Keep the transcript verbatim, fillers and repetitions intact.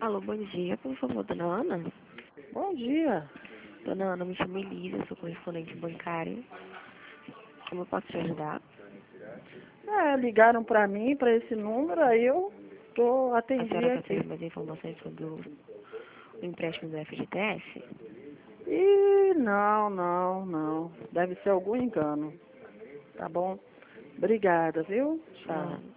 Alô, bom dia, por favor, dona Ana? Bom dia. Dona Ana, me chamo Elisa, sou correspondente bancária. Como eu posso te ajudar? É, ligaram pra mim, pra esse número, aí eu tô A atendi senhora quer aqui. saber mais informações sobre o, o empréstimo do F G T S? Ih, não, não, não. Deve ser algum engano. Tá bom? Obrigada, viu? Ah, Tchau.